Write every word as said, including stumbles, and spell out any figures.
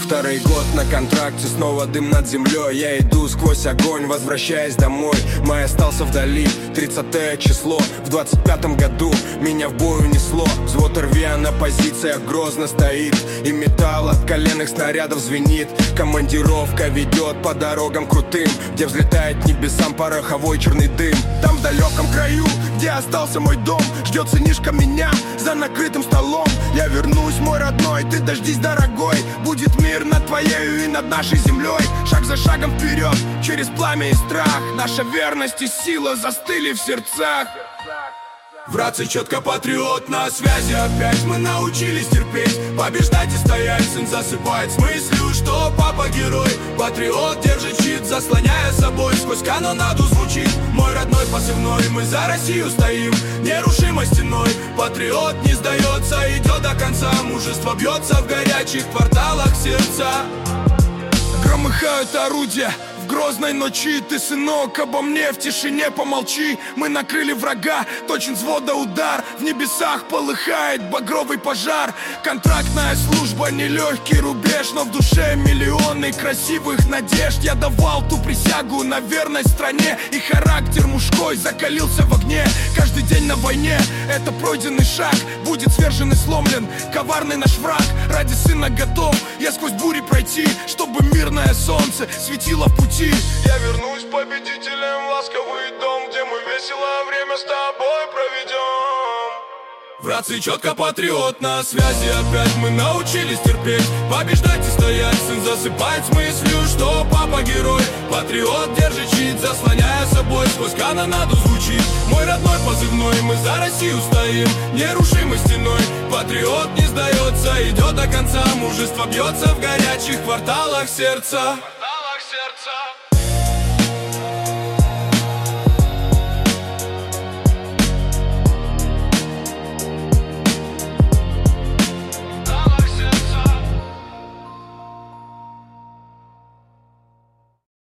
Второй год на контракте, снова дым над землей. Я иду сквозь огонь, возвращаясь домой. Май остался вдали, тридцатое число. В двадцать пятом году меня в бой унесло. Взвод эр ви, а на позициях грозно стоит, и металл от коленных снарядов звенит. Командировка ведет по дорогам крутым, где взлетает небесам пороховой черный дым. Там в далеком краю, где остался мой дом, ждет сынишка меня за накрытым столом. Я вернусь, мой родной, ты дождись, дорогой. Будет мир над твоею и над нашей землей. Шаг за шагом вперед, через пламя и страх. Наша верность и сила застыли в сердцах. В рации четко патриот на связи. Опять мы научились терпеть, побеждать и стоять. Сын засыпает с мыслью, что папа герой. Патриот держит щит, заслоняя собой. Сквозь канонаду звучит мой родной позывной. Мы за Россию стоим нерушимой стеной. Патриот не сдается, идет до конца. Мужество бьется в горячих кварталах сердца. Громыхают орудия в грозной ночи. Ты, сынок, обо мне в тишине помолчи. Мы накрыли врага, точен взвода удар. В небесах полыхает багровый пожар. Контрактная служба, нелегкий рубеж, но в душе миллионы красивых надежд. Я давал ту присягу на верность стране, и характер мужской закалился в огне. Каждый день на войне — это пройденный шаг. Будет свержен и сломлен коварный наш враг. Ради сына готов я сквозь бури пройти, чтобы мирное солнце светило в пути. Я вернусь победителем в ласковый дом, где мы весело время с тобой проведем. В рации четко патриот на связи. Опять мы научились терпеть, побеждать и стоять. Сын засыпает с мыслью, что папа герой. Патриот держит щит, заслоняя собой. Сквозь канонаду звучит мой родной позывной. Мы за Россию стоим нерушимой стеной. Патриот не сдается, идет до конца. Мужество бьется в горячих кварталах сердца.